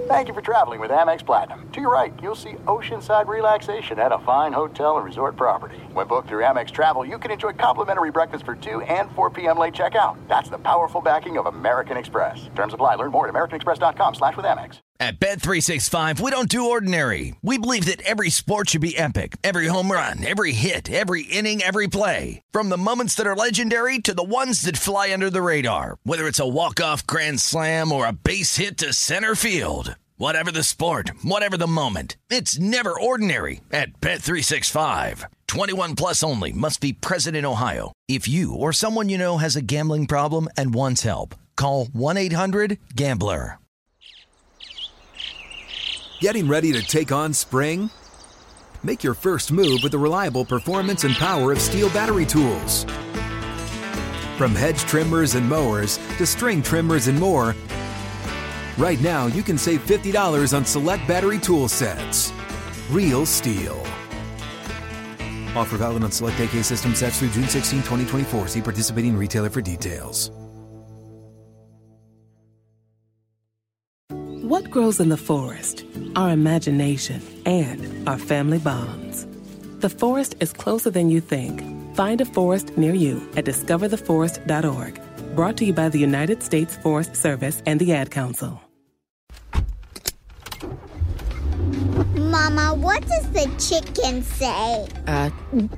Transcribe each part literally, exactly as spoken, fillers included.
Thank you for traveling with Amex Platinum. To your right, you'll see oceanside relaxation at a fine hotel and resort property. When booked through Amex Travel, you can enjoy complimentary breakfast for two and four p.m. late checkout. That's the powerful backing of American Express. Terms apply. Learn more at americanexpress.com slash with Amex. At Bet three sixty-five, we don't do ordinary. We believe that every sport should be epic. Every home run, every hit, every inning, every play. From the moments that are legendary to the ones that fly under the radar. Whether it's a walk-off grand slam or a base hit to center field. Whatever the sport, whatever the moment, it's never ordinary at Bet three sixty-five. twenty-one plus only. Must be present in Ohio. If you or someone you know has a gambling problem and wants help, call one eight hundred gambler. Getting ready to take on spring? Make your first move with the reliable performance and power of Steel battery tools. From hedge trimmers and mowers to string trimmers and more, right now you can save fifty dollars on select battery tool sets. Real Steel. Offer valid on select A K system sets through June sixteenth, twenty twenty-four. See participating retailer for details. What grows in the forest? Our imagination and our family bonds. The forest is closer than you think. Find a forest near you at discover the forest dot org. Brought to you by the United States Forest Service and the Ad Council. Mama, what does the chicken say? Uh,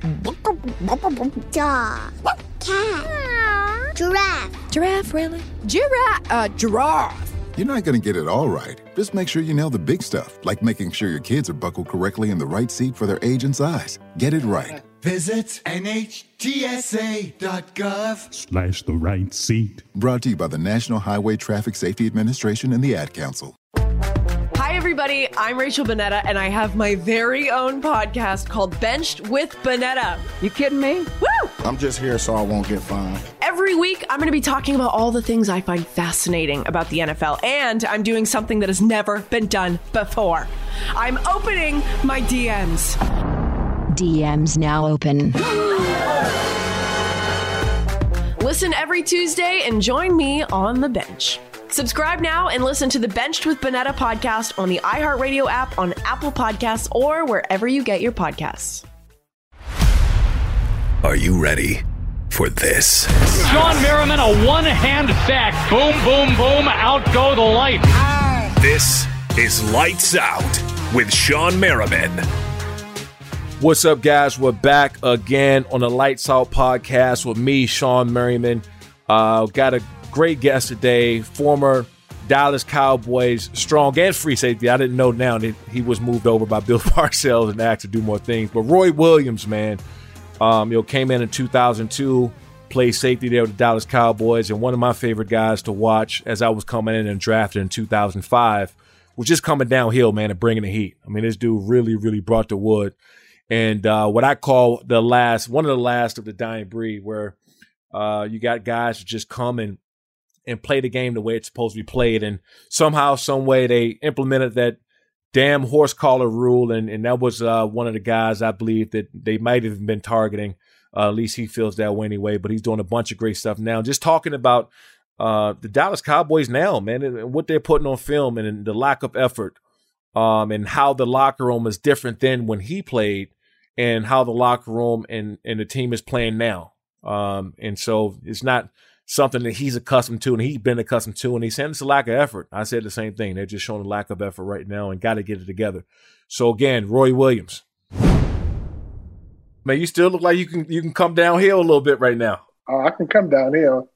Dog. Cat. Giraffe. Giraffe, really? Giraffe. Uh, giraffe. You're not going to get it all right. Just make sure you nail the big stuff, like making sure your kids are buckled correctly in the right seat for their age and size. Get it right. Visit N H T S A dot gov slash the right seat. Brought to you by the National Highway Traffic Safety Administration and the Ad Council. Hi, everybody. I'm Rachel Bonnetta, and I have my very own podcast called Benched with Bonnetta. You kidding me? Woo! I'm just here so I won't get fined. Every week, I'm going to be talking about all the things I find fascinating about the N F L, and I'm doing something that has never been done before. I'm opening my D Ms. D Ms now open. Listen every Tuesday and join me on the bench. Subscribe now and listen to the Benched with Bonnetta podcast on the iHeartRadio app, on Apple Podcasts, or wherever you get your podcasts. Are you ready for this? Shawn Merriman, a one-hand sack. Boom, boom, boom. Out go the lights. This is Lights Out with Shawn Merriman. What's up, guys? We're back again on the Lights Out podcast with me, Shawn Merriman. Uh, got a great guest today, former Dallas Cowboys strong and free safety. I didn't know now that he was moved over by Bill Parcells and asked to do more things. But Roy Williams, man, um, you know, came in in two thousand two, played safety there with the Dallas Cowboys, and one of my favorite guys to watch as I was coming in and drafted in two thousand five was just coming downhill, man, and bringing the heat. I mean, this dude really, really brought the wood. And uh, what I call the last, one of the last of the dying breed, where uh, you got guys that just come and and play the game the way it's supposed to be played. And somehow, some way, they implemented that damn horse collar rule. And, and that was uh, one of the guys I believe that they might have been targeting. Uh, at least he feels that way anyway. But he's doing a bunch of great stuff now. Just talking about uh, the Dallas Cowboys now, man, and what they're putting on film and the lack of effort um, and how the locker room is different than when he played and how the locker room and, and the team is playing now. Um, and so it's not something that he's accustomed to and he's been accustomed to. And he's saying it's a lack of effort. I said the same thing. They're just showing a lack of effort right now and got to get it together. So again, Roy Williams, man, you still look like you can, you can come downhill a little bit right now. Oh, I can come downhill.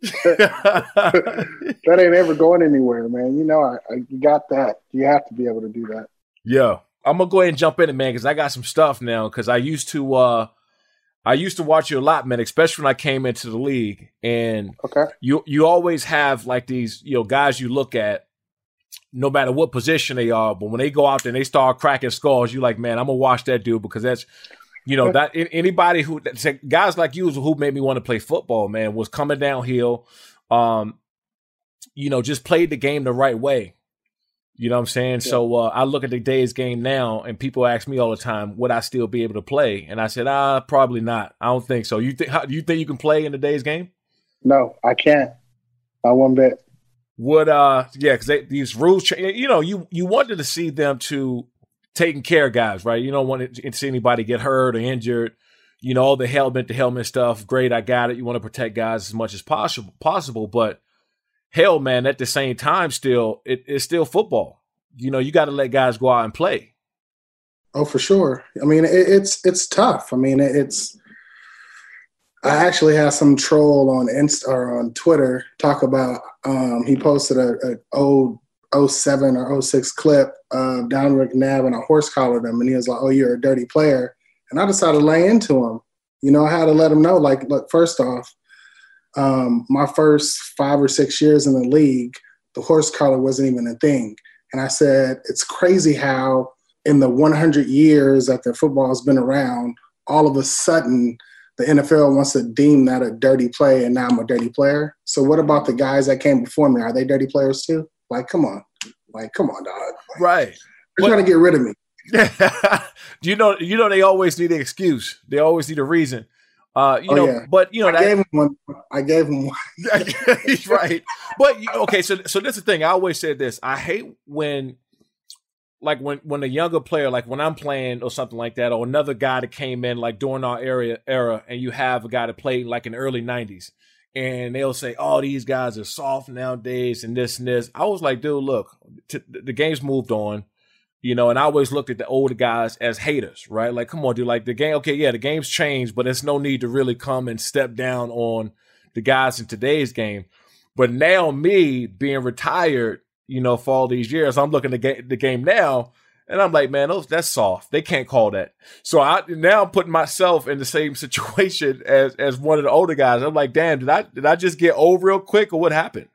That ain't ever going anywhere, man. You know, I, I you got that. You have to be able to do that. Yeah. I'm going to go ahead and jump in it, man, because I got some stuff now because I used to uh, I used to watch you a lot, man, especially when I came into the league. And okay. you you always have like these, you know, guys you look at, no matter what position they are, but when they go out there and they start cracking skulls, you're like, man, I'm going to watch that dude because that's, you know, that anybody who, guys like you who made me want to play football, man, was coming downhill, um, you know, just played the game the right way. You know what I'm saying? Yeah. So uh, I look at the day's game now, and people ask me all the time, would I still be able to play? And I said, ah, probably not. I don't think so. You think? Do you think you can play in the day's game? No, I can't. Not one bit. Would uh yeah, because these rules change. You know, you you wanted to see them to taking care of guys, right? You don't want to see anybody get hurt or injured. You know, all the helmet to helmet stuff. Great, I got it. You want to protect guys as much as possible, possible. But hell, man, at the same time, still it, it's still football. You know, you got to let guys go out and play. Oh, for sure. I mean, it, it's it's tough. I mean, it, it's. I actually had some troll on Insta or on Twitter talk about. Um, he posted a, a old oh seven or oh six clip of Dominic McNabb and a horse collared him, and he was like, "Oh, you're a dirty player." And I decided to lay into him. You know, I had to let him know. Like, look, first off, um, my first five or six years in the league, the horse collar wasn't even a thing. And I said, it's crazy how in the one hundred years that the football has been around, all of a sudden the N F L wants to deem that a dirty play, and now I'm a dirty player. So what about the guys that came before me? Are they dirty players too? Like, come on. Like, come on, dog. Like, right. They're trying to get rid of me. you know, you know, they always need an excuse. They always need a reason. Uh, you oh, know, yeah. but you know, I that, gave him one. I gave him one. right. But okay, so so that's the thing. I always said this. I hate when, like, when when a younger player, like when I'm playing or something like that, or another guy that came in like during our area era, and you have a guy that played like in the early nineties, and they'll say, "Oh, these guys are soft nowadays," and this and this. I was like, dude, look, t- the game's moved on. You know, and I always looked at the older guys as haters, right? Like, come on, dude, like the game, okay, yeah, the game's changed, but there's no need to really come and step down on the guys in today's game. But now me being retired, you know, for all these years, I'm looking at the game, the game now, and I'm like, man, those that's soft. They can't call that. So I now I'm putting myself in the same situation as as one of the older guys. I'm like, damn, did I did I just get old real quick, or what happened?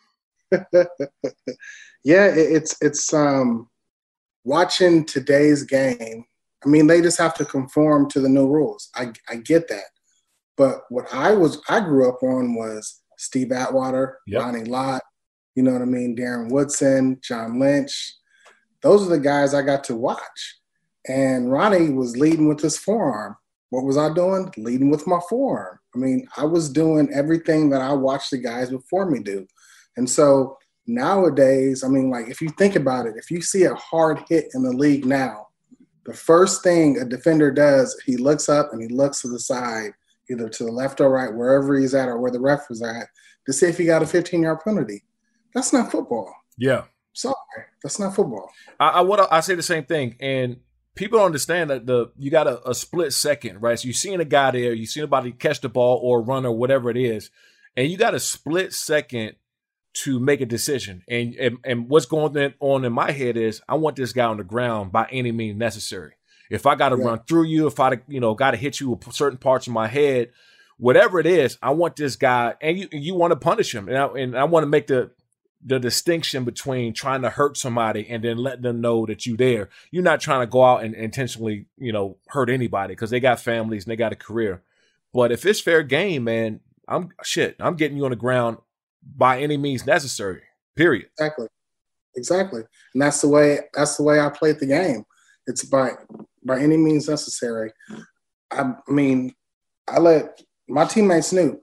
yeah, it, it's it's um. Watching today's game, I mean, they just have to conform to the new rules. I, I get that. But what I was, I grew up on was Steve Atwater, yep. Ronnie Lott, you know what I mean? Darren Woodson, John Lynch. Those are the guys I got to watch. And Ronnie was leading with his forearm. What was I doing? Leading with my forearm. I mean, I was doing everything that I watched the guys before me do. And so nowadays, I mean, like, if you think about it, if you see a hard hit in the league now, the first thing a defender does, he looks up and he looks to the side, either to the left or right, wherever he's at or where the ref is at, to see if he got a fifteen-yard penalty. That's not football. Yeah. Sorry, that's not football. I, I, what, I say the same thing, and people don't understand that the you got a, a split second, right? So you're seeing a guy there, you see somebody catch the ball or run or whatever it is, and you got a split second to make a decision. And, and and what's going on in my head is I want this guy on the ground by any means necessary. If I got to yeah. run through you, if I you know got to hit you with certain parts of my head, whatever it is, I want this guy, and you you want to punish him. And I, and I want to make the the distinction between trying to hurt somebody and then letting them know that you're there. You're not trying to go out and intentionally, you know, hurt anybody because they got families and they got a career. But if it's fair game, man, I'm shit. I'm getting you on the ground by any means necessary, period. Exactly. Exactly. And that's the way, that's the way I played the game. It's by, by any means necessary. I, I mean, I let my teammates knew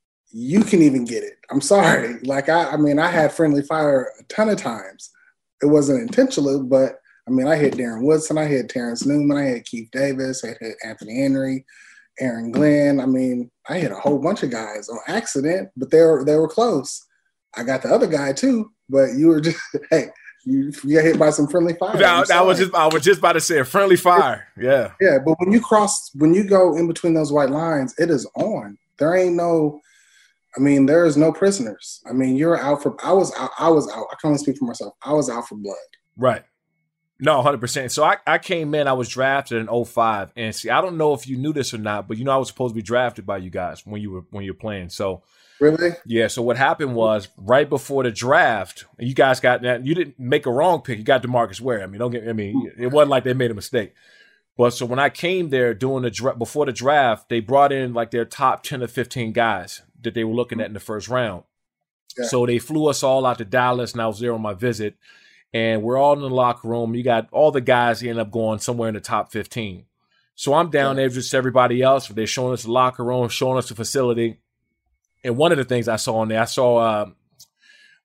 you can even get it. I'm sorry. Like, I, I mean, I had friendly fire a ton of times. It wasn't intentional, but I mean, I hit Darren Woodson, I hit Terrence Newman, I hit Keith Davis, I hit Anthony Henry, Aaron Glenn. I mean, I hit a whole bunch of guys on accident, but they were they were close. I got the other guy too, but you were just hey, you, you got hit by some friendly fire. I, I was just I was just about to say a friendly fire. Yeah, yeah. But when you cross, when you go in between those white lines, it is on. There ain't no. I mean, there is no prisoners. I mean, you're out for. I was out. I was out. I can only speak for myself. I was out for blood. Right. No, one hundred percent. So I, I came in, I was drafted in oh five. And see, I don't know if you knew this or not, but you know I was supposed to be drafted by you guys when you were when you were playing. So really? Yeah, so what happened was right before the draft, you guys got that you didn't make a wrong pick. You got DeMarcus Ware. I mean, don't get I mean, it wasn't like they made a mistake. But so when I came there doing the dra- before the draft, they brought in like their top ten or fifteen guys that they were looking at in the first round. Yeah. So they flew us all out to Dallas, and I was there on my visit. And we're all in the locker room. You got all the guys who end up going somewhere in the top fifteen. So I'm down there just everybody else. They're showing us the locker room, showing us the facility. And one of the things I saw in there, I saw uh,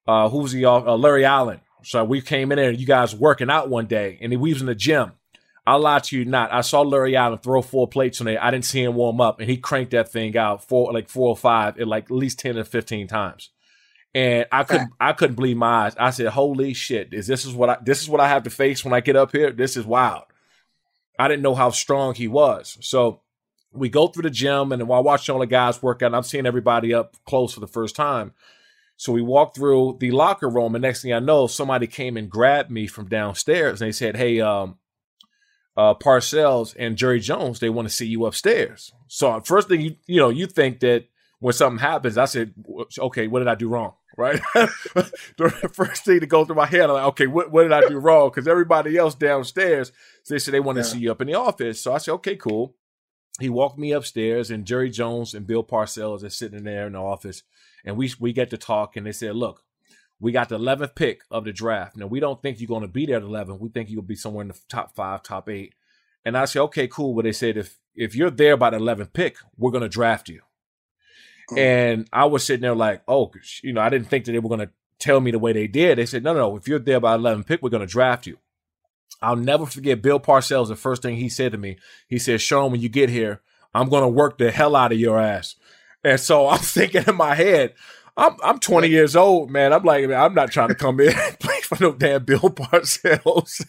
uh, who was he? Uh, Larry Allen. So we came in there and you guys working out one day, and we was in the gym. I'll lie to you not. I saw Larry Allen throw four plates on there. I didn't see him warm up, and he cranked that thing out four, like four or five, at like at least ten or fifteen times. And I couldn't, I couldn't believe my eyes. I said, "Holy shit! Is this is what I this is what I have to face when I get up here? This is wild." I didn't know how strong he was. So we go through the gym, and while watching all the guys work out, I'm seeing everybody up close for the first time. So we walked through the locker room, and next thing I know, somebody came and grabbed me from downstairs, and they said, "Hey, um, uh, Parcells and Jerry Jones, they want to see you upstairs." So first thing you you know, you think that when something happens, I said, "Okay, what did I do wrong?" Right? The first thing to go through my head, I'm like, "Okay, what, what did I do wrong?" Because everybody else downstairs, they said they want to yeah. see you up in the office. So I said, "Okay, cool." He walked me upstairs, and Jerry Jones and Bill Parcells are sitting there in the office. And we we get to talk, and they said, "Look, we got the eleventh pick of the draft. Now, we don't think you're going to be there at eleven. We think you'll be somewhere in the top five, top eight." And I said, "Okay, cool." But they said, if if you're there by the eleventh pick, we're going to draft you. Mm-hmm. And I was sitting there like, oh, you know, I didn't think that they were going to tell me the way they did. They said, no, no, no. If you're there by eleventh pick, we're going to draft you. I'll never forget Bill Parcells, the first thing he said to me. He said, "Sean, when you get here, I'm going to work the hell out of your ass." And so I'm thinking in my head, I'm I'm twenty years old, man. I'm like, man, I'm not trying to come in and play for no damn Bill Parcells.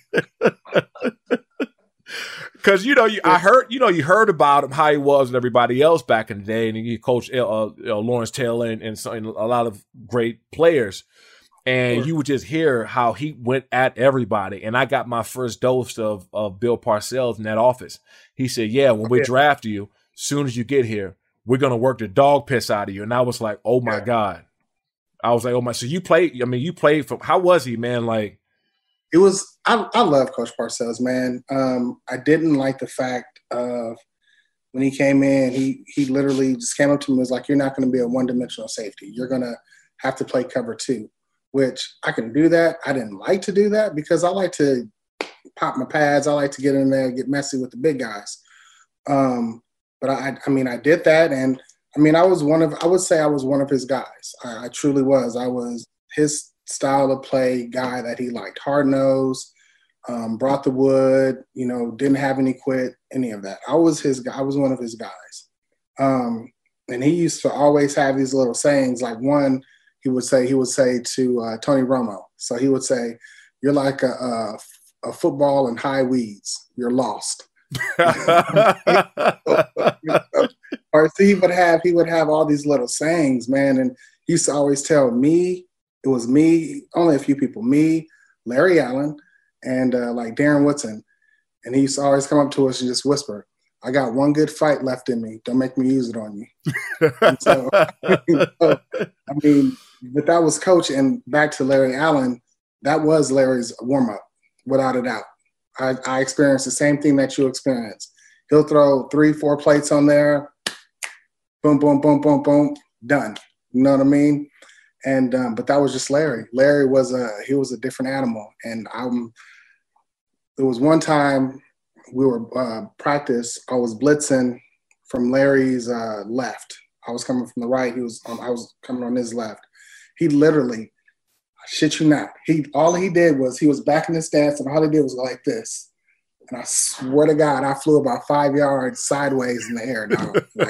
Because, you know, you, I heard, you know, you heard about him, how he was with everybody else back in the day. And he coached uh, you know, Lawrence Taylor and, and, so, and a lot of great players. And sure. you would just hear how he went at everybody. And I got my first dose of, of Bill Parcells in that office. He said, "Yeah, when we draft you, as soon as you get here, we're going to work the dog piss out of you." And I was like, oh, my yeah. God. I was like, oh, my. So you played, I mean, you played for, how was he, man? Like, it was, I, I love Coach Parcells, man. Um, I didn't like the fact of when he came in, he he literally just came up to me and was like, "You're not going to be a one-dimensional safety. You're going to have to play cover two," which I can do that. I didn't like to do that because I like to pop my pads. I like to get in there and get messy with the big guys. Um, but I, I mean, I did that. And I mean, I was one of, I would say I was one of his guys. I, I truly was. I was his style of play guy that he liked. Hard-nosed, um, brought the wood, you know, didn't have any quit, any of that. I was his guy. I was one of his guys. Um, and he used to always have these little sayings. Like one, he would say, he would say to uh, Tony Romo. So he would say, "You're like a, a, a football in high weeds. You're lost." Or so he would have, he would have all these little sayings, man. And he used to always tell me, it was me, only a few people, me, Larry Allen, and uh, like Darren Woodson. And he used to always come up to us and just whisper, "I got one good fight left in me. Don't make me use it on you." so, so, I mean, but that was Coach. And back to Larry Allen, that was Larry's warm-up, without a doubt. I, I experienced the same thing that you experienced. He'll throw three, four plates on there. Boom, boom, boom, boom, boom, done. You know what I mean? And um, but that was just Larry. Larry was a he was a different animal. And I'm. There was one time we were uh, practice. I was blitzing from Larry's uh, left. I was coming from the right. He was. Um, I was coming on his left. He literally, I shit you not. He all he did was he was back in his stance, and all he did was go like this. And I swear to God, I flew about five yards sideways in the air. Now,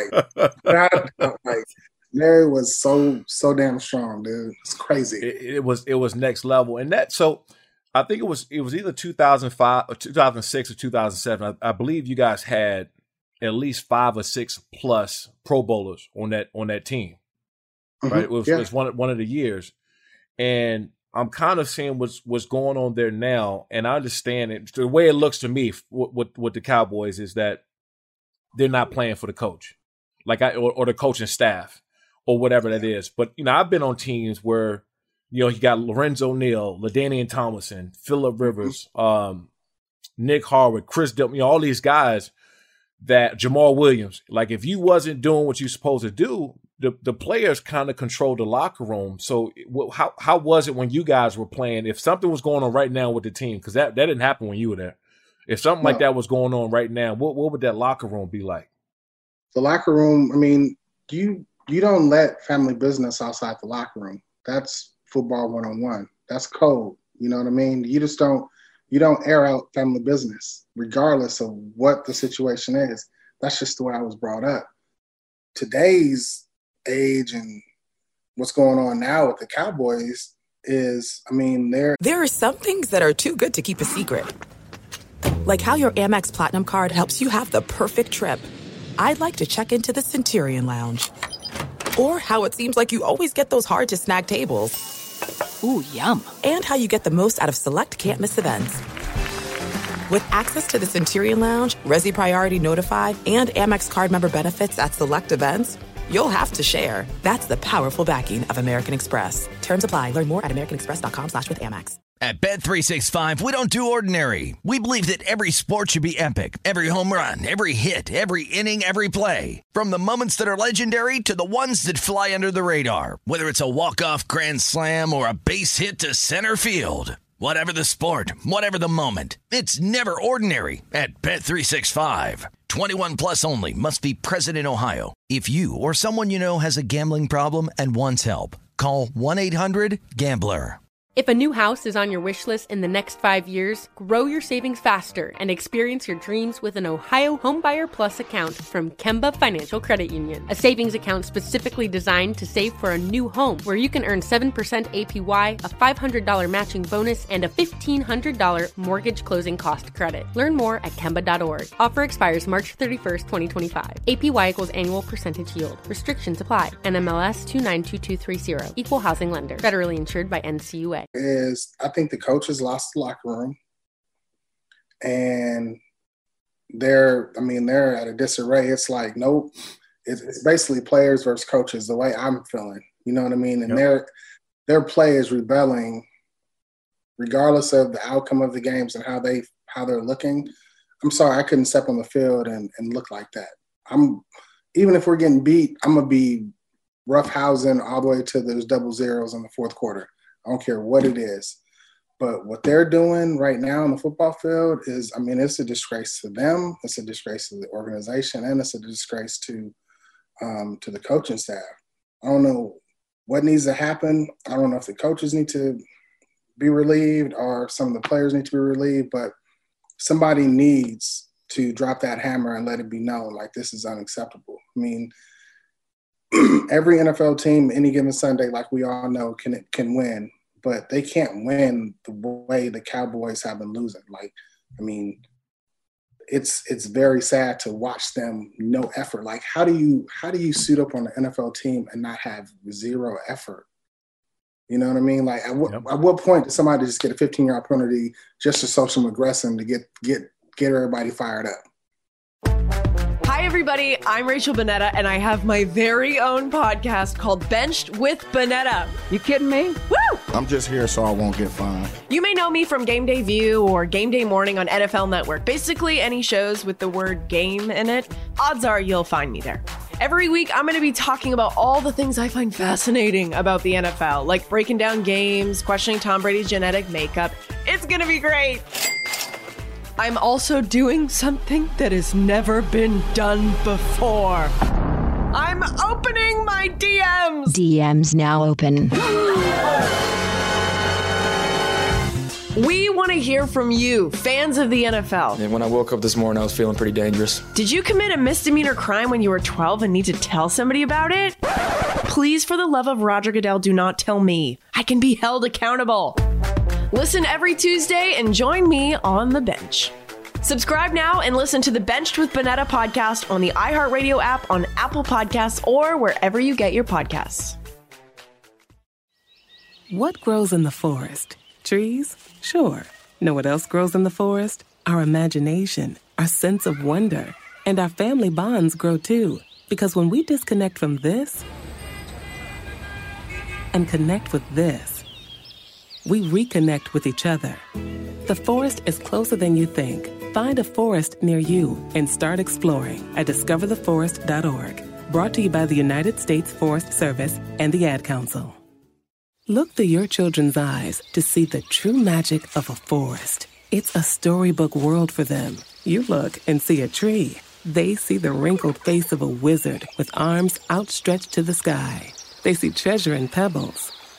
like, like Larry was so so damn strong, dude. It's crazy. It, it was it was next level, and that so I think it was it was either two thousand five or two thousand six or two thousand seven. I, I believe you guys had at least five or six plus Pro Bowlers on that on that team, right? Mm-hmm. It was, yeah. it was one one of the years, and I'm kind of seeing what's what's going on there now, and I understand it. The way it looks to me with with, with the Cowboys is that they're not playing for the coach, like I or, or the coaching staff or whatever that is. But you know, I've been on teams where you know you got Lorenzo Neal, LaDainian Tomlinson, Phillip Rivers, um, Nick Harwood, Chris Dil, you know, all these guys that Jamal Williams. Like if you wasn't doing what you're supposed to do, the the players kind of control the locker room. So how how was it when you guys were playing? If something was going on right now with the team, because that, that didn't happen when you were there. If something no. like that was going on right now, what what would that locker room be like? The locker room, I mean, you you don't let family business outside the locker room. That's football one-on-one. That's code. You know what I mean? You just don't you don't air out family business, regardless of what the situation is. That's just the way I was brought up. Today's age and what's going on now with the Cowboys is, I mean, they're... There are some things that are too good to keep a secret. Like how your Amex Platinum card helps you have the perfect trip. I'd like to check into the Centurion Lounge. Or how it seems like you always get those hard-to-snag tables. Ooh, yum. And how you get the most out of select can't-miss events. With access to the Centurion Lounge, Resi Priority Notified, and Amex card member benefits at select events, you'll have to share. That's the powerful backing of American Express. Terms apply. Learn more at americanexpress.com slash with Amex. At Bet three sixty-five, we don't do ordinary. We believe that every sport should be epic. Every home run, every hit, every inning, every play. From the moments that are legendary to the ones that fly under the radar. Whether it's a walk-off grand slam or a base hit to center field. Whatever the sport, whatever the moment, it's never ordinary at Bet three sixty-five. twenty-one plus only. Must be present in Ohio. If you or someone you know has a gambling problem and wants help, call one eight hundred gambler. If a new house is on your wish list in the next five years, grow your savings faster and experience your dreams with an Ohio Homebuyer Plus account from Kemba Financial Credit Union. A savings account specifically designed to save for a new home where you can earn seven percent A P Y, a five hundred dollars matching bonus, and a fifteen hundred dollars mortgage closing cost credit. Learn more at Kemba dot org. Offer expires March thirty-first, twenty twenty-five. A P Y equals annual percentage yield. Restrictions apply. N M L S two nine two two three zero. Equal housing lender. Federally insured by N C U A. Is I think the coaches lost the locker room, and they're I mean they're at a disarray. It's like nope, it's, it's basically players versus coaches. The way I'm feeling, you know what I mean, and yep. their their play is rebelling, regardless of the outcome of the games and how they how they're looking. I'm sorry, I couldn't step on the field and, and look like that. I'm even if we're getting beat, I'm gonna be roughhousing all the way to those double zeros in the fourth quarter. I don't care what it is. But what they're doing right now on the football field is, I mean, it's a disgrace to them. It's a disgrace to the organization, and it's a disgrace to um, to the coaching staff. I don't know what needs to happen. I don't know if the coaches need to be relieved or some of the players need to be relieved, but somebody needs to drop that hammer and let it be known, like, this is unacceptable. I mean, every N F L team, any given Sunday, like we all know, can can win. But they can't win the way the Cowboys have been losing. Like, I mean, it's it's very sad to watch them no effort. Like, how do you how do you suit up on an N F L team and not have zero effort? You know what I mean? Like, at what, yep. at what point does somebody just get a fifteen-yard penalty just to social aggression to get get get everybody fired up? Hi, everybody. I'm Rachel Bonnetta, and I have my very own podcast called Benched with Bonnetta. You kidding me? Woo! I'm just here so I won't get fined. You may know me from Game Day View or Game Day Morning on N F L Network. Basically, any shows with the word game in it, odds are you'll find me there. Every week, I'm going to be talking about all the things I find fascinating about the N F L, like breaking down games, questioning Tom Brady's genetic makeup. It's going to be great. I'm also doing something that has never been done before. I'm opening my D Ms. D Ms now open. We want to hear from you, fans of the N F L. And when I woke up this morning, I was feeling pretty dangerous. Did you commit a misdemeanor crime when you were twelve and need to tell somebody about it? Please, for the love of Roger Goodell, do not tell me. I can be held accountable. Listen every Tuesday and join me on the bench. Subscribe now and listen to the Benched with Bonnetta podcast on the iHeartRadio app, on Apple Podcasts, or wherever you get your podcasts. What grows in the forest? Trees? Sure. Know what else grows in the forest? Our imagination, our sense of wonder, and our family bonds grow too. Because when we disconnect from this and connect with this, we reconnect with each other. The forest is closer than you think. Find a forest near you and start exploring at discover the forest dot org. Brought to you by the United States Forest Service and the Ad Council. Look through your children's eyes to see the true magic of a forest. It's a storybook world for them. You look and see a tree. They see the wrinkled face of a wizard with arms outstretched to the sky. They see treasure in pebbles.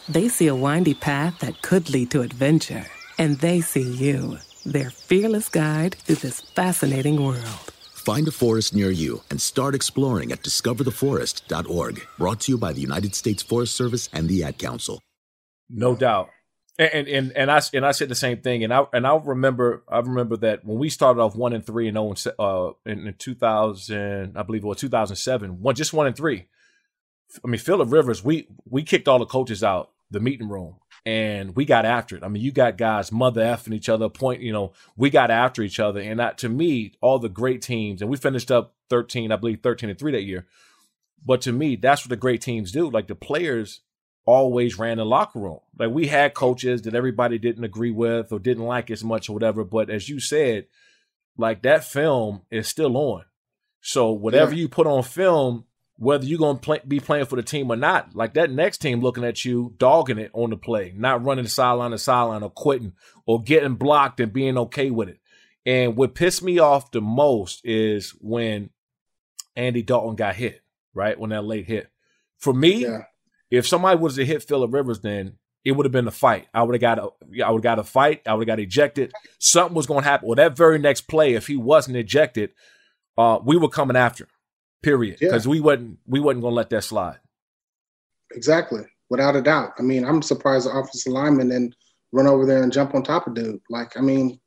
They see a windy path that could lead to adventure. And they see you, their fearless guide through this fascinating world. Find a forest near you and start exploring at discover the forest dot org. Brought to you by the United States Forest Service and the Ad Council. No doubt. And and and I and I said the same thing. And I and I remember I remember that when we started off one and three and oh uh in, in two thousand, I believe it was two thousand seven, one just one and three. I mean, Phillip Rivers, we we kicked all the coaches out the meeting room and we got after it. I mean, you got guys mother effing each other, point, you know, we got after each other. And that, to me, all the great teams, and we finished up thirteen, I believe thirteen and three that year. But to me, that's what the great teams do. Like the players always ran the locker room. Like we had coaches that everybody didn't agree with or didn't like as much or whatever. But as you said, like that film is still on. So whatever yeah. you put on film, whether you're going to play, be playing for the team or not, like that next team looking at you, dogging it on the play, not running the sideline to sideline or quitting or getting blocked and being okay with it. And what pissed me off the most is when Andy Dalton got hit, right? When that late hit. For me, yeah. if somebody was to hit Phillip Rivers, then it would have been a fight. I would have got a, I would have got a fight. I would have got ejected. Something was going to happen. Well, that very next play, if he wasn't ejected, uh, we were coming after him. Period. Because yeah. we wasn't we wasn't gonna let that slide. Exactly, without a doubt. I mean, I'm surprised the offensive lineman didn't run over there and jump on top of dude. Like, I mean,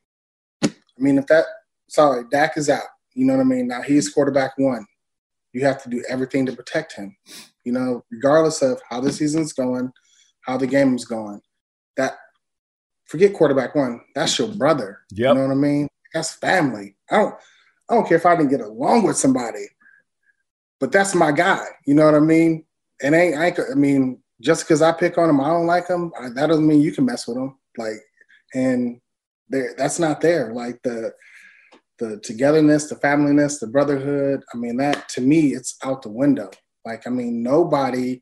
I mean, if that sorry, Dak is out. You know what I mean? Now he's quarterback one. You have to do everything to protect him. You know, regardless of how the season's going, how the game is going. That forget quarterback one. That's your brother. Yep. You know what I mean? That's family. I don't. I don't care if I didn't get along with somebody. But that's my guy, you know what I mean? And ain't, I, ain't, I mean, just because I pick on him, I don't like him. I, that doesn't mean you can mess with him. Like, and that's not there. Like the the togetherness, the familyness, the brotherhood. I mean, that to me, it's out the window. Like, I mean, nobody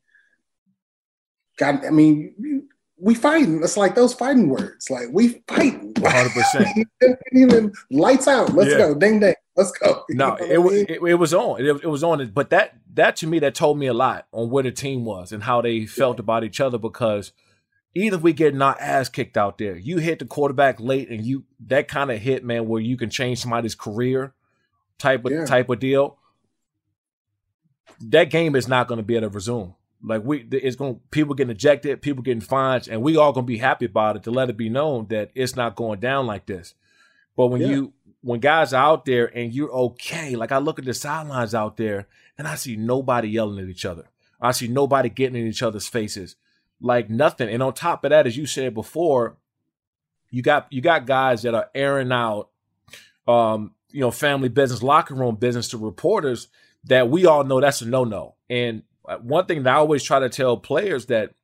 got. I mean, we fighting. It's like those fighting words. Like we fighting. one hundred percent. Even lights out. Let's yeah. go. Ding ding. Let's go. You no, it was it, it was on. It, it was on. But that that to me, that told me a lot on where the team was and how they felt yeah. about each other. Because either we get our ass kicked out there, you hit the quarterback late, and you that kind of hit, man, where you can change somebody's career, type of yeah. type of deal. That game is not going to be able to resume. Like we, it's going people getting ejected, people getting fined, and we all going to be happy about it to let it be known that it's not going down like this. But when yeah. you when guys are out there and you're okay, like I look at the sidelines out there and I see nobody yelling at each other. I see nobody getting in each other's faces, like nothing. And on top of that, as you said before, you got you got guys that are airing out, um, you know, family business, locker room business to reporters that we all know that's a no-no. And one thing that I always try to tell players that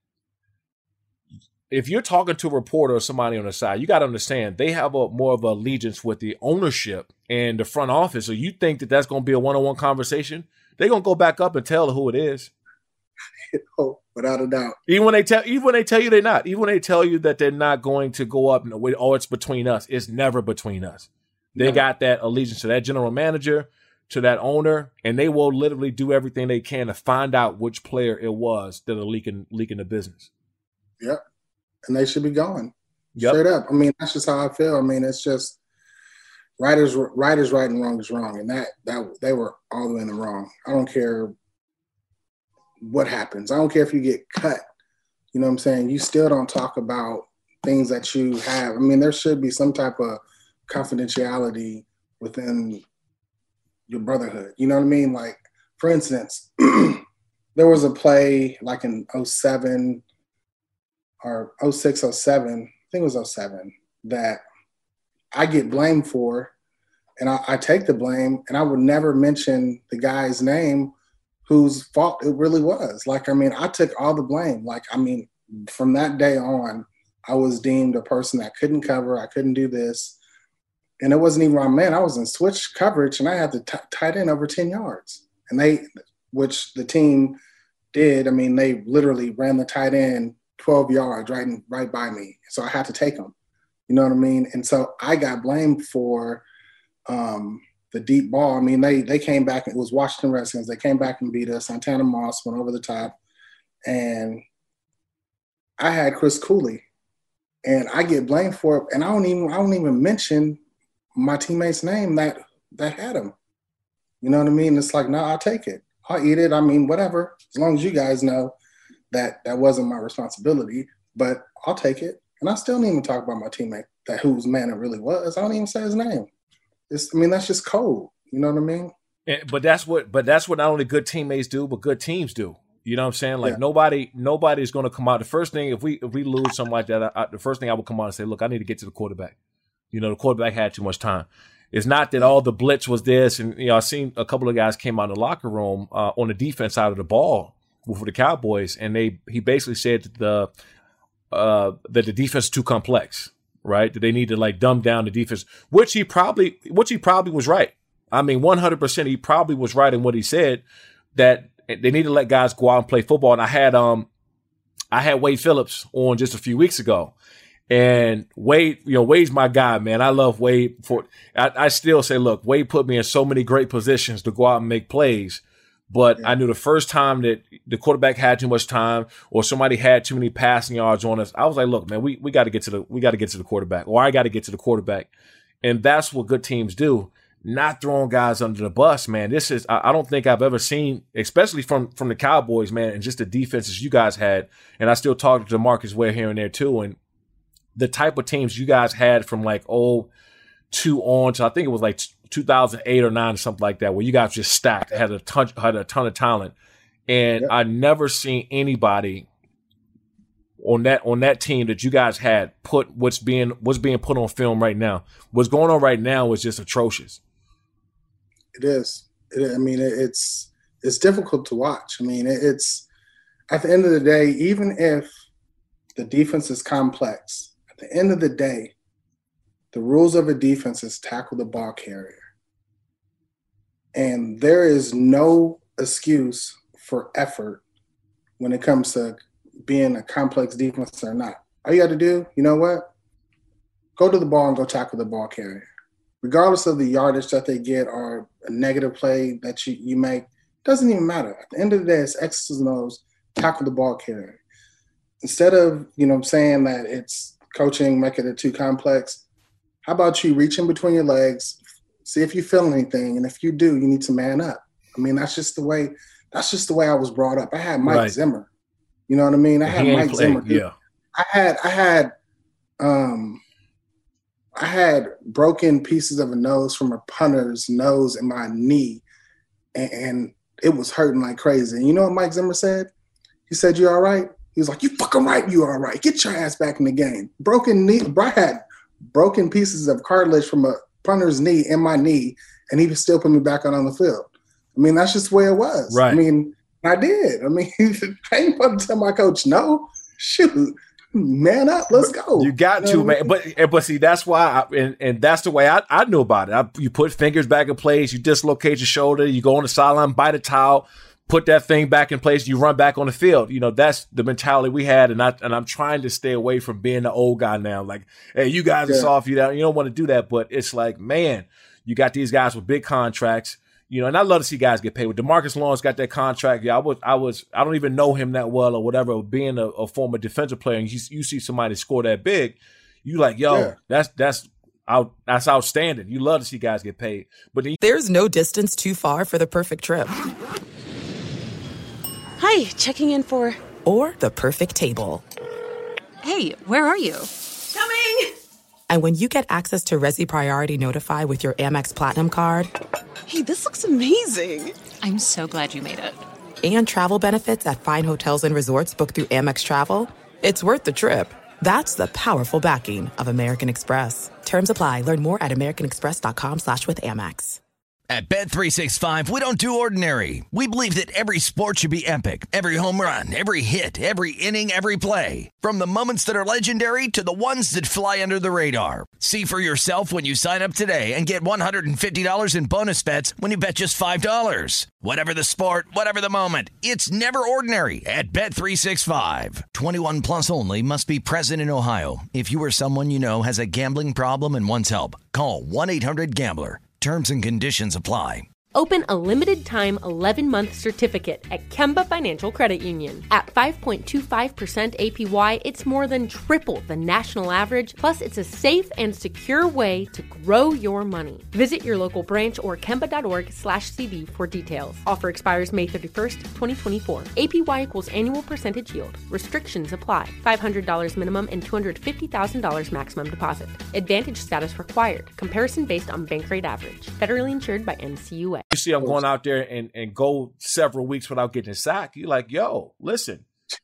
if you're talking to a reporter or somebody on the side, you got to understand they have a more of an allegiance with the ownership and the front office. So you think that that's going to be a one-on-one conversation, they're going to go back up and tell who it is. Oh, without a doubt. Even when they tell, even when they tell you they're not, even when they tell you that they're not going to go up and oh, it's between us. It's never between us. They no. got that allegiance to that general manager, to that owner, and they will literally do everything they can to find out which player it was that are leaking leaking the business. Yep. And they should be gone. Yep. Straight up. I mean, that's just how I feel. I mean, it's just right is right is right and wrong is wrong. And that that they were all the way in the wrong. I don't care what happens. I don't care if you get cut. You know what I'm saying? You still don't talk about things that you have. I mean, there should be some type of confidentiality within your brotherhood. You know what I mean? Like, for instance, there was a play like in oh seven or oh six, oh seven, I think it was oh seven, that I get blamed for, and I, I take the blame, and I would never mention the guy's name whose fault it really was. Like, I mean, I took all the blame. Like, I mean, from that day on, I was deemed a person that couldn't cover, I couldn't do this. And it wasn't even my man. I was in switch coverage, and I had to t- tight end over ten yards. And they, which the team did, I mean, they literally ran the tight end twelve yards right, in, right by me. So I had to take them. You know what I mean? And so I got blamed for um, the deep ball. I mean, they they came back. It was Washington Redskins. They came back and beat us. Santana Moss went over the top. And I had Chris Cooley, and I get blamed for it, and I don't even I don't even mention my teammate's name that that had him. You know what I mean? It's like, no, I'll take it. I'll eat it. I mean, whatever. As long as you guys know that that wasn't my responsibility, but I'll take it. And I still don't even talk about my teammate, that whose man it really was. I don't even say his name. It's, I mean, that's just cold. You know what I mean? And, but that's what, but that's what not only good teammates do, but good teams do. You know what I'm saying? Like yeah. nobody, nobody's going to come out. The first thing, if we if we lose something like that, I, the first thing I would come out and say, look, I need to get to the quarterback. You know, the quarterback had too much time. It's not that all the blitz was this, and you know, I seen a couple of guys came out of the locker room uh, on the defense side of the ball for the Cowboys, and they he basically said that the uh, that the defense is too complex, right? That they need to like dumb down the defense, which he probably which he probably was right. I mean, one hundred percent he probably was right in what he said, that they need to let guys go out and play football. And I had um I had Wade Phillips on just a few weeks ago. And Wade, you know, Wade's my guy, man. I love Wade. For I, I still say, look, Wade put me in so many great positions to go out and make plays. But yeah. I knew the first time that the quarterback had too much time or somebody had too many passing yards on us, I was like, look, man, we we got to get to the we got to get to the quarterback, or I got to get to the quarterback. And that's what good teams do. Not throwing guys under the bus, man. This is I, I don't think I've ever seen, especially from from the Cowboys, man, and just the defenses you guys had. And I still talk to DeMarcus Ware here and there too, and the type of teams you guys had from like oh two on to I think it was like two thousand eight or nine or something like that, where you guys just stacked, had a ton, had a ton of talent, and yep. I never seen anybody on that on that team that you guys had put what's being what's being put on film right now. What's going on right now is just atrocious. It is. It, I mean, it, it's it's difficult to watch. I mean, it, it's at the end of the day, even if the defense is complex. At the end of the day, the rules of a defense is tackle the ball carrier. And there is no excuse for effort when it comes to being a complex defense or not. All you got to do, you know what? Go to the ball and go tackle the ball carrier. Regardless of the yardage that they get or a negative play that you, you make, doesn't even matter. At the end of the day, it's X's and O's, tackle the ball carrier. Instead of, you know, saying that it's coaching, making it too complex, how about you reach in between your legs, see if you feel anything, and if you do, you need to man up. I mean, that's just the way that's just the way I was brought up. I had Mike right. Zimmer. You know what I mean? I had Mike played. Zimmer. Yeah. I had I had um I had broken pieces of a nose from a punter's nose in my knee, and, and it was hurting like crazy. And you know what Mike Zimmer said? He said, "You all right?" He was like, "You fucking right, you all right. Get your ass back in the game." Broken knee. I had broken pieces of cartilage from a punter's knee in my knee, and he still put me back out on the field. I mean, that's just the way it was. Right. I mean, I did. I mean, I ain't supposed to tell my coach no. Shoot, man up, let's go. You got you know to, man. But but see, that's why, I, and and that's the way I, I knew about it. I, you put fingers back in place. You dislocate your shoulder. You go on the sideline, bite a towel, put that thing back in place. You run back on the field. You know, that's the mentality we had. And I and I'm trying to stay away from being the old guy now. Like, hey, you guys are yeah. soft. You don't you don't want to do that. But it's like, man, you got these guys with big contracts. You know, and I love to see guys get paid. With DeMarcus Lawrence got that contract. Yeah, I was, I was, I don't even know him that well or whatever. Being a, a former defensive player, and you, you see somebody score that big, you like, yo, yeah. that's that's out, that's outstanding. You love to see guys get paid. But then, there's no distance too far for the perfect trip. Hi, checking in for or the perfect table. Hey, where are you? Coming. And when you get access to Resi Priority Notify with your Amex Platinum card. Hey, this looks amazing. I'm so glad you made it. And travel benefits at fine hotels and resorts booked through Amex Travel. It's worth the trip. That's the powerful backing of American Express. Terms apply. Learn more at americanexpress.com slash with Amex. At Bet three sixty-five, we don't do ordinary. We believe that every sport should be epic. Every home run, every hit, every inning, every play. From the moments that are legendary to the ones that fly under the radar. See for yourself when you sign up today and get one hundred fifty dollars in bonus bets when you bet just five dollars. Whatever the sport, whatever the moment, it's never ordinary at Bet three sixty-five. twenty-one plus only. Must be present in Ohio. If you or someone you know has a gambling problem and wants help, call one eight hundred gambler. Terms and conditions apply. Open a limited-time eleven-month certificate at Kemba Financial Credit Union. At five point two five percent A P Y, it's more than triple the national average, plus it's a safe and secure way to grow your money. Visit your local branch or kemba.org slash CD for details. Offer expires May thirty-first, twenty twenty-four. A P Y equals annual percentage yield. Restrictions apply. five hundred dollars minimum and two hundred fifty thousand dollars maximum deposit. Advantage status required. Comparison based on bank rate average. Federally insured by N C U A. You see I'm going out there and, and go several weeks without getting a sack. You're like, yo, listen.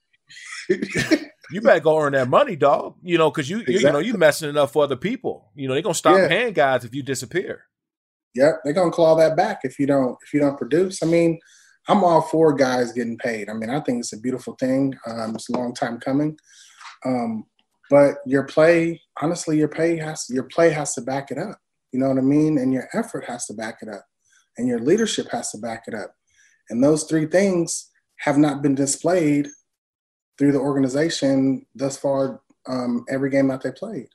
You better go earn that money, dog. You know, because you, exactly. you you know you messing it up for other people. You know, they're gonna stop yeah. paying guys if you disappear. Yep, they're gonna claw that back if you don't if you don't produce. I mean, I'm all for guys getting paid. I mean, I think it's a beautiful thing. Um, it's a long time coming. Um, but your play, honestly, your pay has your play has to back it up. You know what I mean? And your effort has to back it up. And your leadership has to back it up. And those three things have not been displayed through the organization thus far, um, every game that they played.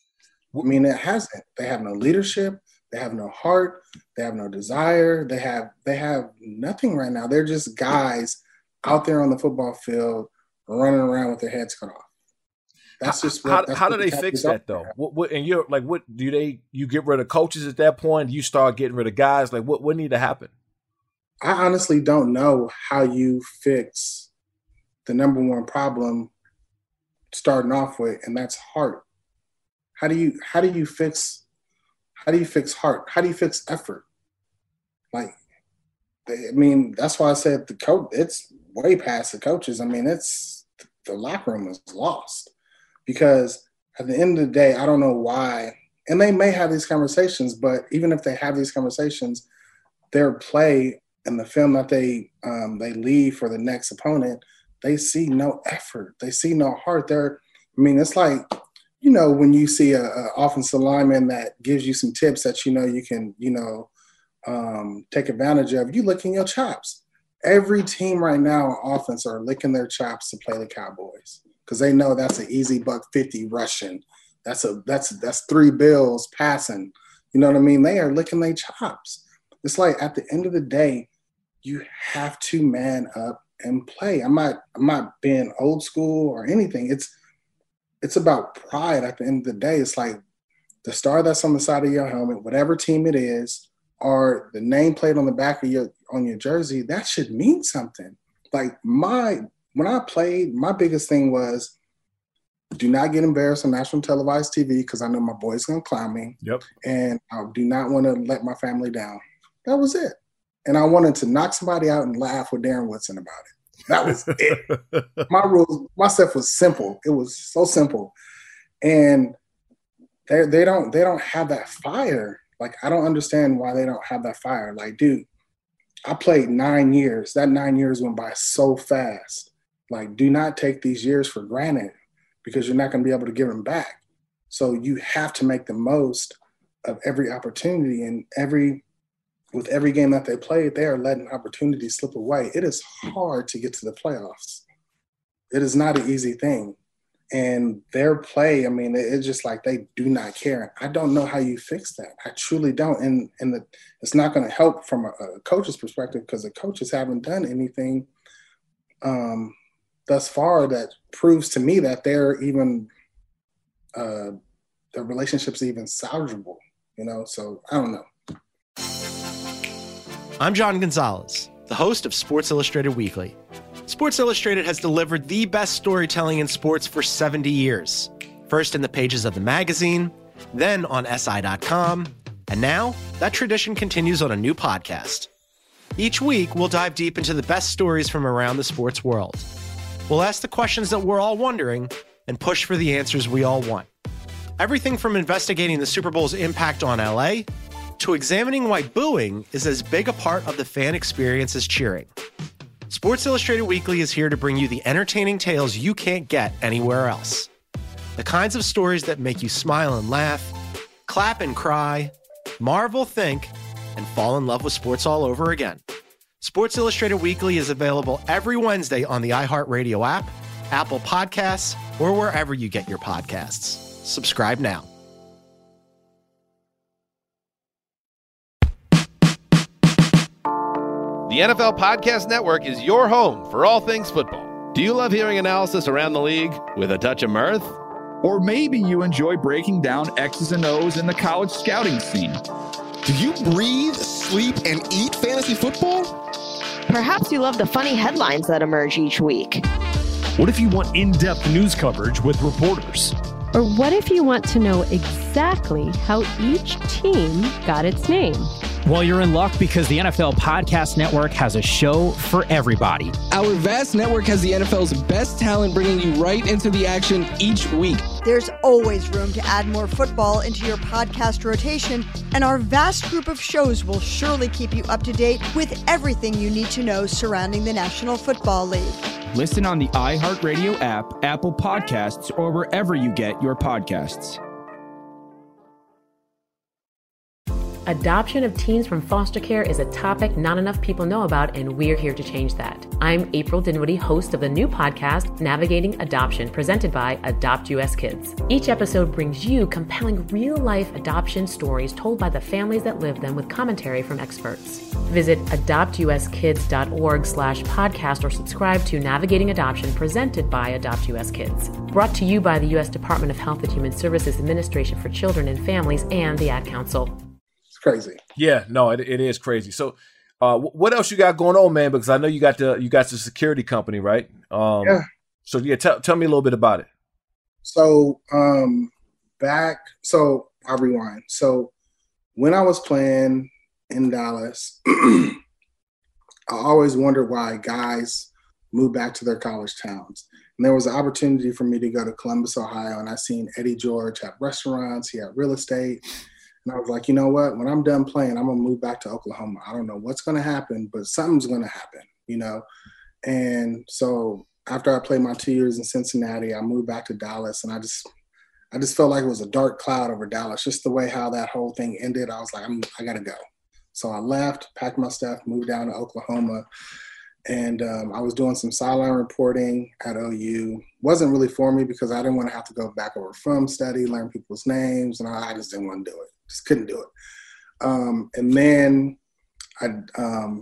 I mean, it hasn't. They have no leadership. They have no heart. They have no desire. They have they have nothing right now. They're just guys out there on the football field running around with their heads cut off. That's just what, how, that's how what do they fix that though? What, what, and you're like, what do they? You get rid of coaches at that point? You start getting rid of guys. Like, what what need to happen? I honestly don't know how you fix the number one problem starting off with, and that's heart. How do you how do you fix how do you fix heart? How do you fix effort? Like, I mean, that's why I said the coach. It's way past the coaches. I mean, it's the locker room is lost. Because at the end of the day, I don't know why, and they may have these conversations, but even if they have these conversations, their play and the film that they um, they leave for the next opponent, they see no effort. They see no heart. They're, I mean, it's like, you know, when you see a, a offensive lineman that gives you some tips that you know you can, you know, um, take advantage of, you licking your chops. Every team right now on offense are licking their chops to play the Cowboys. Because they know that's an easy buck fifty rushing. That's a that's that's three bills passing. You know what I mean? They are licking their chops. It's like at the end of the day, you have to man up and play. I'm not I'm not being old school or anything. It's it's about pride at the end of the day. It's like the star that's on the side of your helmet, whatever team it is, or the nameplate on the back of your on your jersey, that should mean something. Like my When I played, my biggest thing was do not get embarrassed on national televised T V because I know my boy's going to clown me. Yep. And I do not want to let my family down. That was it. And I wanted to knock somebody out and laugh with Darren Woodson about it. That was it. My rules, my stuff was simple. It was so simple. And they they don't they don't have that fire. Like, I don't understand why they don't have that fire. Like, dude, I played nine years. That nine years went by so fast. Like, do not take these years for granted because you're not going to be able to give them back. So you have to make the most of every opportunity, and every with every game that they play, they are letting opportunities slip away. It is hard to get to the playoffs. It is not an easy thing. And their play, I mean, it's just like they do not care. I don't know how you fix that. I truly don't. And and the, it's not going to help from a, a coach's perspective because the coaches haven't done anything um, thus far that proves to me that they're even uh, their relationship's even salvageable. You know, so I don't know. I'm John Gonzalez, the host of Sports Illustrated Weekly. Sports Illustrated has delivered the best storytelling in sports for seventy years. First in the pages of the magazine, then on S I dot com, and now that tradition continues on a new podcast. Each week, we'll dive deep into the best stories from around the sports world. We'll ask the questions that we're all wondering and push for the answers we all want. Everything from investigating the Super Bowl's impact on L A to examining why booing is as big a part of the fan experience as cheering. Sports Illustrated Weekly is here to bring you the entertaining tales you can't get anywhere else. The kinds of stories that make you smile and laugh, clap and cry, marvel, think, and fall in love with sports all over again. Sports Illustrated Weekly is available every Wednesday on the iHeartRadio app, Apple Podcasts, or wherever you get your podcasts. Subscribe now. The N F L Podcast Network is your home for all things football. Do you love hearing analysis around the league with a touch of mirth? Or maybe you enjoy breaking down X's and O's in the college scouting scene. Do you breathe, sleep, and eat fantasy football? Perhaps you love the funny headlines that emerge each week. What if you want in-depth news coverage with reporters? Or what if you want to know exactly how each team got its name? Well, you're in luck because the N F L Podcast Network has a show for everybody. Our vast network has the N F L's best talent bringing you right into the action each week. There's always room to add more football into your podcast rotation, and our vast group of shows will surely keep you up to date with everything you need to know surrounding the National Football League. Listen on the iHeartRadio app, Apple Podcasts, or wherever you get your podcasts. Adoption of teens from foster care is a topic not enough people know about, and we're here to change that. I'm April Dinwiddie, host of the new podcast, Navigating Adoption, presented by Adopt U S Kids. Each episode brings you compelling real-life adoption stories told by the families that live them with commentary from experts. Visit adoptuskids.org slash podcast or subscribe to Navigating Adoption, presented by Adopt U S Kids. Brought to you by the U S Department of Health and Human Services Administration for Children and Families and the Ad Council. Crazy. Yeah, no, it, it is crazy. So uh what else you got going on, man? Because I know you got the you got the security company, right? Um yeah. So yeah, tell tell me a little bit about it. So um back so I'll rewind. So when I was playing in Dallas, I always wondered why guys moved back to their college towns. And there was an opportunity for me to go to Columbus, Ohio, and I seen Eddie George have restaurants, he had real estate. And I was like, you know what? When I'm done playing, I'm going to move back to Oklahoma. I don't know what's going to happen, but something's going to happen, you know? And so after I played my two years in Cincinnati, I moved back to Dallas, and I just I just felt like it was a dark cloud over Dallas, just the way how that whole thing ended. I was like, I'm, I got to go. So I left, packed my stuff, moved down to Oklahoma, and um, I was doing some sideline reporting at O U. Wasn't really for me because I didn't want to have to go back over film study, learn people's names, and I, I just didn't want to do it. Just couldn't do it. Um, and then I um,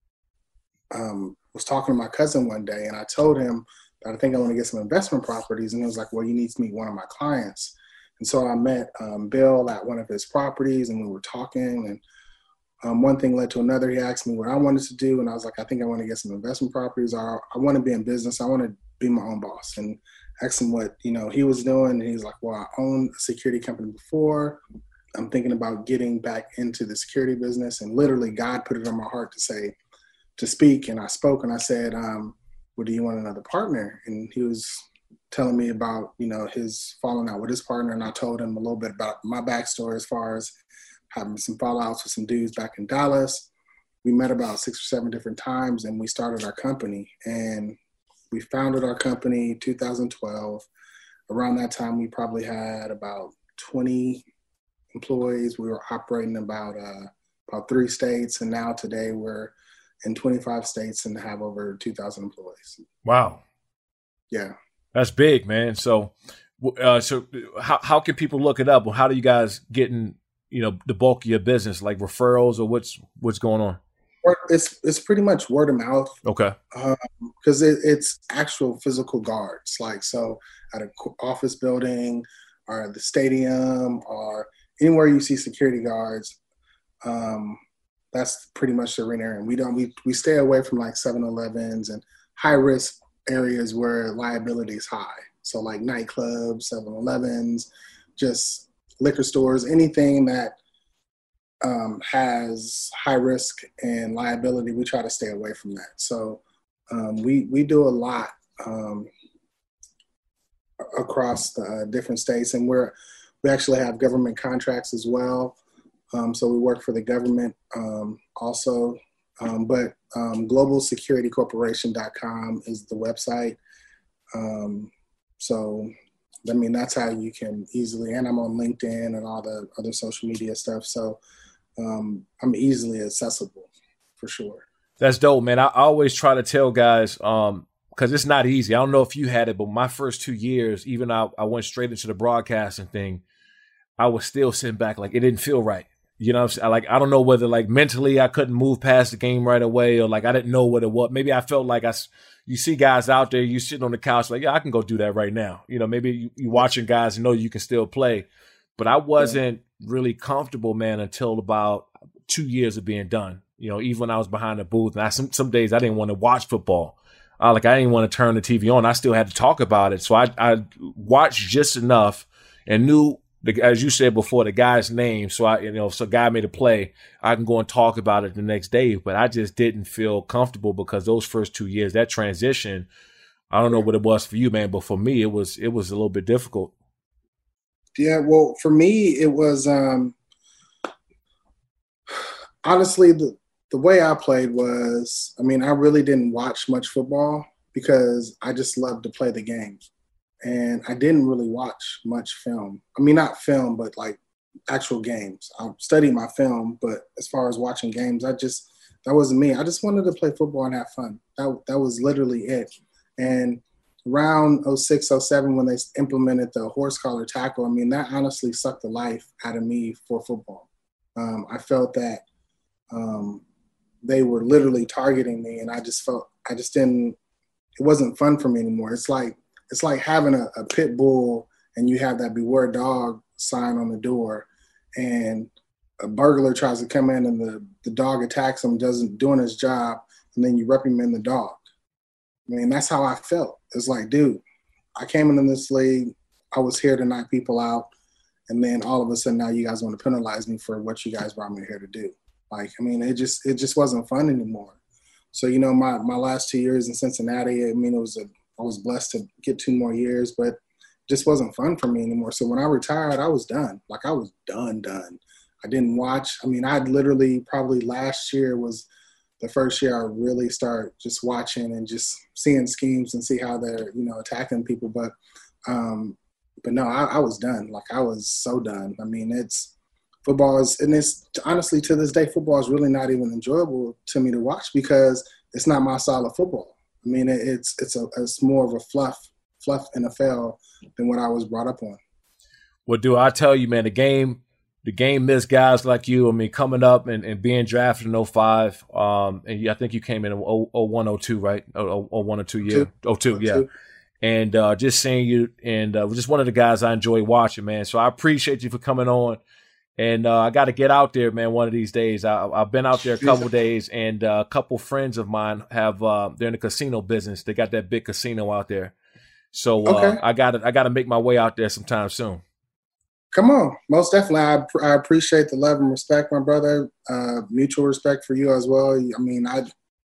um, was talking to my cousin one day, and I told him that I think I want to get some investment properties. And he was like, well, you need to meet one of my clients. And so I met um, Bill at one of his properties, and we were talking. And um, one thing led to another. He asked me what I wanted to do. And I was like, I think I want to get some investment properties. I, I want to be in business. I want to be my own boss. And asked him what, you know, he was doing. And he's like, well, I owned a security company before. I'm thinking about getting back into the security business. And literally God put it on my heart to say, to speak. And I spoke and I said, um, well, do you want another partner? And he was telling me about, you know, his falling out with his partner. And I told him a little bit about my backstory as far as having some fallouts with some dudes back in Dallas. We met about six or seven different times, and we started our company. And we founded our company two thousand twelve. Around that time, we probably had about twenty employees. We were operating about uh, about three states, and now today we're in twenty-five states and have over two thousand employees. Wow. Yeah. That's big, man. So, uh, so how how can people look it up? Or how do you guys get in, you know, the bulk of your business, like referrals, or what's what's going on? It's it's pretty much word of mouth. Okay. Because um, it, it's actual physical guards, like so at an office building or the stadium or anywhere you see security guards. Um, that's pretty much the arena. And we don't we we stay away from like seven elevens and high risk areas where liability is high. So like nightclubs, seven elevens, just liquor stores, anything that um, has high risk and liability, we try to stay away from that. So um, we we do a lot um, across the uh, different states, and we're we actually have government contracts as well. Um, so we work for the government um, also. Um, but um, global security corporation dot com is the website. Um, so, I mean, that's how you can easily, and I'm on LinkedIn and all the other social media stuff. So um, I'm easily accessible for sure. That's dope, man. I always try to tell guys, um, because it's not easy. I don't know if you had it, but my first two years, even I, I went straight into the broadcasting thing, I was still sitting back like it didn't feel right. You know, like, I don't know whether like mentally I couldn't move past the game right away, or like I didn't know what it was. Maybe I felt like I, you see guys out there, you sitting on the couch like, yeah, I can go do that right now. You know, maybe you, you watching guys and know you can still play. But I wasn't yeah. really comfortable, man, until about two years of being done. You know, even when I was behind the booth, and I, some, some days I didn't want to watch football. Uh, like I didn't want to turn the T V on. I still had to talk about it. So I, I watched just enough and knew, the, as you said before, the guy's name. So I, you know, if a guy made a play, I can go and talk about it the next day. But I just didn't feel comfortable because those first two years, that transition, I don't know what it was for you, man, but for me, it was it was a little bit difficult. Yeah, well, for me, it was um, honestly the the way I played was, I mean, I really didn't watch much football because I just loved to play the game. And I didn't really watch much film. I mean, not film, but like actual games. I studied my film, but as far as watching games, I just, that wasn't me. I just wanted to play football and have fun. That that was literally it. And around oh six, oh seven, when they implemented the horse collar tackle, I mean, that honestly sucked the life out of me for football. Um, I felt that um, they were literally targeting me, and I just felt, I just didn't, it wasn't fun for me anymore. It's like, It's like having a, a pit bull and you have that beware dog sign on the door, and a burglar tries to come in and the, the dog attacks him, doesn't doing his job, and then you reprimand the dog. I mean, that's how I felt. It's like, dude, I came into this league, I was here to knock people out, and then all of a sudden now you guys want to penalize me for what you guys brought me here to do. Like, I mean, it just it just wasn't fun anymore. So, you know, my, my last two years in Cincinnati, I mean, it was a I was blessed to get two more years, but it just wasn't fun for me anymore. So when I retired, I was done. Like, I was done, done. I didn't watch. I mean, I'd literally probably last year was the first year I really started just watching and just seeing schemes and see how they're, you know, attacking people. But, um, but no, I, I was done. Like, I was so done. I mean, it's football is, and it's honestly to this day, football is really not even enjoyable to me to watch because it's not my style of football. I mean, it's it's a it's more of a fluff fluff N F L than what I was brought up on. Well, dude, I tell you, man, the game the game missed guys like you. I mean, coming up and, and being drafted in oh five, um, and I think you came in in oh one, oh two, right? oh one or two, yeah, oh two, yeah. And uh, just seeing you, and uh, just one of the guys I enjoy watching, man. So I appreciate you for coming on. And uh, I got to get out there, man, one of these days. I, I've been out there a couple days, and uh, a couple friends of mine have uh, – they're in the casino business. They got that big casino out there. So uh, okay. I got to I got to make my way out there sometime soon. Come on. Most definitely. I, I appreciate the love and respect, my brother. Uh, mutual respect for you as well. I mean, I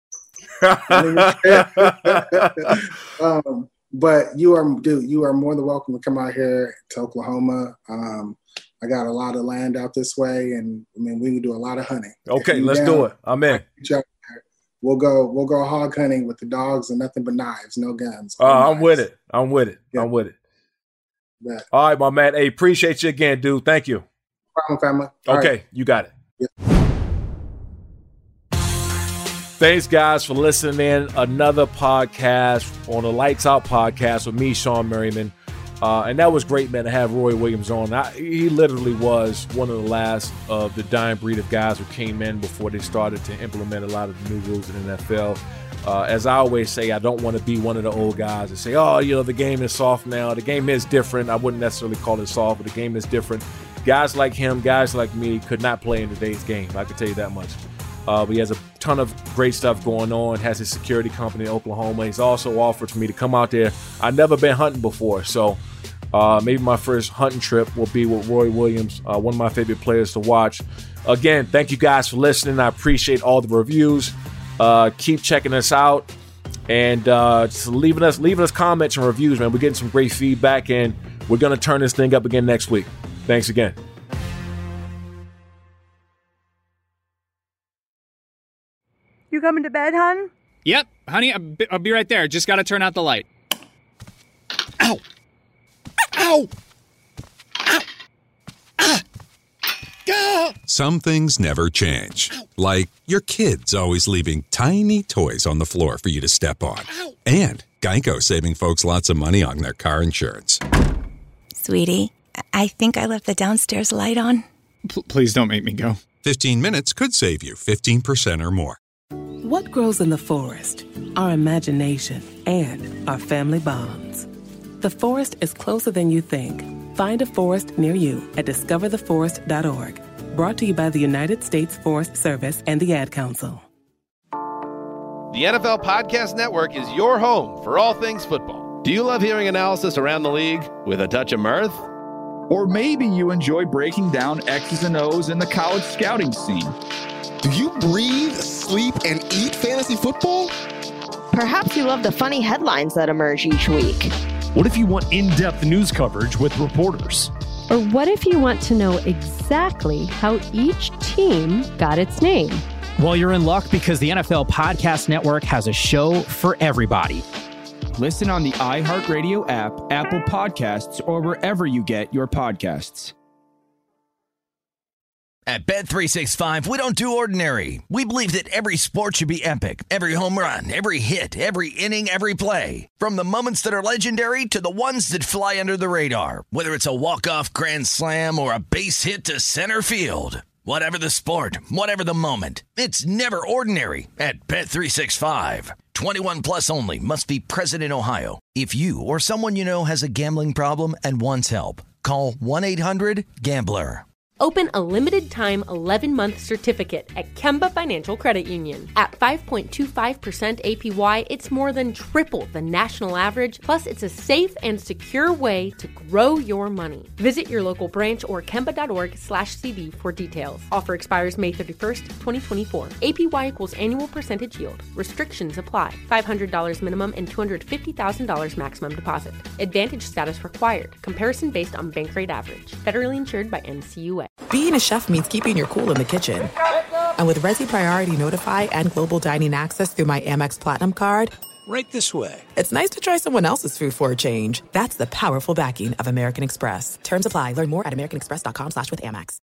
– um, but you are – dude, you are more than welcome to come out here to Oklahoma. Um I got a lot of land out this way, and I mean, we can do a lot of hunting. Okay, let's down, do it. I'm in. We'll go. We'll go hog hunting with the dogs and nothing but knives, no guns. Oh, uh, I'm with it. I'm with it. Yeah. I'm with it. Yeah. All right, my man. Hey, appreciate you again, dude. Thank you. No problem, family. All okay, right. You got it. Yeah. Thanks, guys, for listening in. Another podcast on the Lights Out podcast with me, Sean Merriman. Uh, and that was great, man, to have Roy Williams on. I, he literally was one of the last of the dying breed of guys who came in before they started to implement a lot of the new rules in the N F L. Uh, as I always say, I don't want to be one of the old guys and say, oh, you know, the game is soft now. The game is different. I wouldn't necessarily call it soft, but the game is different. Guys like him, guys like me could not play in today's game. I can tell you that much. Uh, but he has a ton of great stuff going on, has his security company in Oklahoma. He's also offered for me to come out there. I've never been hunting before, so uh, maybe my first hunting trip will be with Roy Williams, uh, one of my favorite players to watch. Again, thank you guys for listening. I appreciate all the reviews. Uh, keep checking us out and uh, just leaving us, leaving us comments and reviews, man. We're getting some great feedback, and we're going to turn this thing up again next week. Thanks again. You coming to bed, hon? Yep, honey, I'll be, I'll be right there. Just got to turn out the light. Ow! Ow! Ow! Ah! Go! Some things never change. Ow. Like your kids always leaving tiny toys on the floor for you to step on. Ow. And Geico saving folks lots of money on their car insurance. Sweetie, I think I left the downstairs light on. P- please don't make me go. fifteen minutes could save you fifteen percent or more. What grows in the forest? Our imagination and our family bonds. The forest is closer than you think. Find a forest near you at discover the forest dot org. Brought to you by the United States Forest Service and the Ad Council. The N F L Podcast Network is your home for all things football. Do you love hearing analysis around the league with a touch of mirth? Or maybe you enjoy breaking down X's and O's in the college scouting scene. Do you breathe, sleep, and eat fantasy football? Perhaps you love the funny headlines that emerge each week. What if you want in-depth news coverage with reporters? Or what if you want to know exactly how each team got its name? Well, you're in luck because the N F L Podcast Network has a show for everybody. Listen on the iHeartRadio app, Apple Podcasts, or wherever you get your podcasts. At Bet three sixty-five, we don't do ordinary. We believe that every sport should be epic. Every home run, every hit, every inning, every play. From the moments that are legendary to the ones that fly under the radar. Whether it's a walk-off grand slam or a base hit to center field. Whatever the sport, whatever the moment, it's never ordinary at Bet three sixty-five. twenty-one plus only. Must be present in Ohio. If you or someone you know has a gambling problem and wants help, call one eight hundred gambler. Open a limited-time eleven-month certificate at Kemba Financial Credit Union. At five point two five percent A P Y, it's more than triple the national average, plus it's a safe and secure way to grow your money. Visit your local branch or kemba.org slash CD for details. Offer expires May thirty-first, twenty twenty-four. A P Y equals annual percentage yield. Restrictions apply. five hundred dollars minimum and two hundred fifty thousand dollars maximum deposit. Advantage status required. Comparison based on bank rate average. Federally insured by N C U A. Being a chef means keeping your cool in the kitchen. And with Resi Priority Notify and Global Dining Access through my Amex Platinum card, right this way. It's nice to try someone else's food for a change. That's the powerful backing of American Express. Terms apply. Learn more at americanexpress.com slash with Amex.